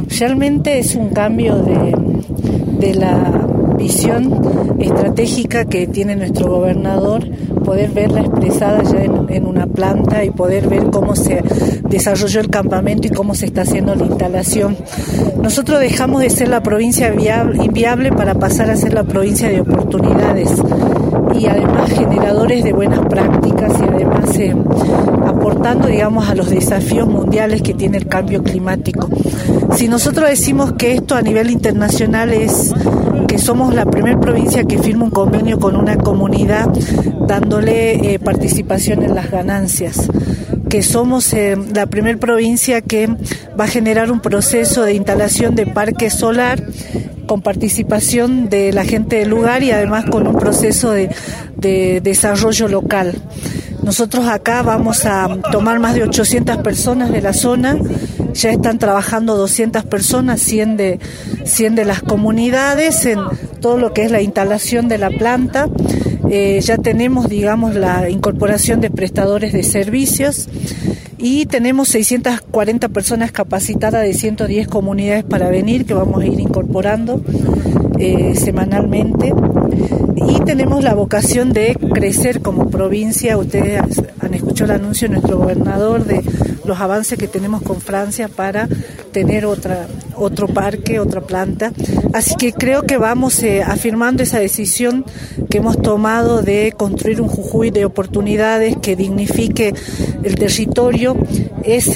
Realmente es un cambio de la visión estratégica que tiene nuestro gobernador, poder verla expresada ya en una planta y poder ver cómo se desarrolló el campamento y cómo se está haciendo la instalación. Nosotros dejamos de ser la provincia inviable para pasar a ser la provincia de oportunidades y además generadores de buenas prácticas y además aportando, digamos, a los desafíos mundiales que tiene el cambio climático. Si nosotros decimos que esto a nivel internacional es que somos la primera provincia que firma un convenio con una comunidad dándole participación en las ganancias, que somos la primera provincia que va a generar un proceso de instalación de parque solar con participación de la gente del lugar y además con un proceso de desarrollo local. Nosotros acá vamos a tomar más de 800 personas de la zona, ya están trabajando 200 personas, 100 de las comunidades en todo lo que es la instalación de la planta. Ya tenemos, digamos, la incorporación de prestadores de servicios y tenemos 640 personas capacitadas de 110 comunidades para venir, que vamos a ir incorporando semanalmente. Y tenemos la vocación de crecer como provincia. Ustedes han escuchado el anuncio de nuestro gobernador de los avances que tenemos con Francia para tener otro parque, otra planta. Así que creo que vamos afirmando esa decisión que hemos tomado de construir un Jujuy de oportunidades que dignifique el territorio. Es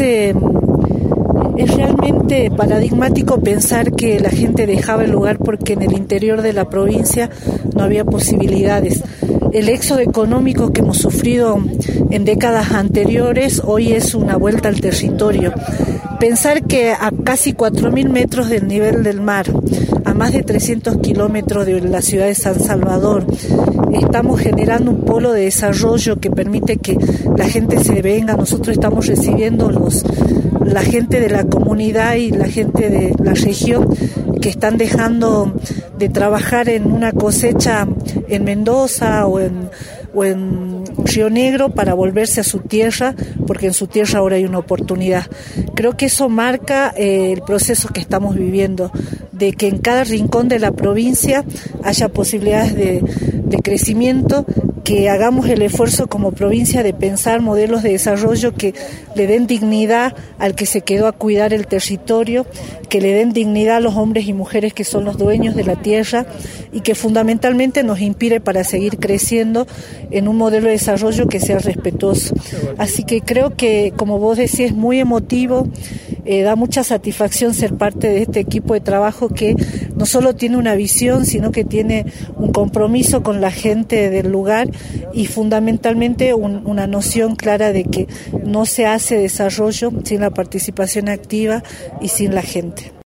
realmente paradigmático pensar que la gente dejaba el lugar porque en el interior de la provincia no había posibilidades. El éxodo económico que hemos sufrido en décadas anteriores hoy es una vuelta al territorio. Pensar que a casi 4.000 metros del nivel del mar, a más de 300 kilómetros de la ciudad de San Salvador, estamos generando un polo de desarrollo que permite que la gente se venga. Nosotros estamos recibiendo la gente de la comunidad y la gente de la región que están dejando de trabajar en una cosecha en Mendoza o en Río Negro para volverse a su tierra, porque en su tierra ahora hay una oportunidad. Creo que eso marca el proceso que estamos viviendo, de que en cada rincón de la provincia haya posibilidades de crecimiento, que hagamos el esfuerzo como provincia de pensar modelos de desarrollo que le den dignidad al que se quedó a cuidar el territorio, que le den dignidad a los hombres y mujeres que son los dueños de la tierra y que fundamentalmente nos inspire para seguir creciendo en un modelo de desarrollo que sea respetuoso. Así que creo que, como vos decís, es muy emotivo, da mucha satisfacción ser parte de este equipo de trabajo que no solo tiene una visión, sino que tiene un compromiso con la gente del lugar y fundamentalmente una noción clara de que no se hace desarrollo sin la participación activa y sin la gente.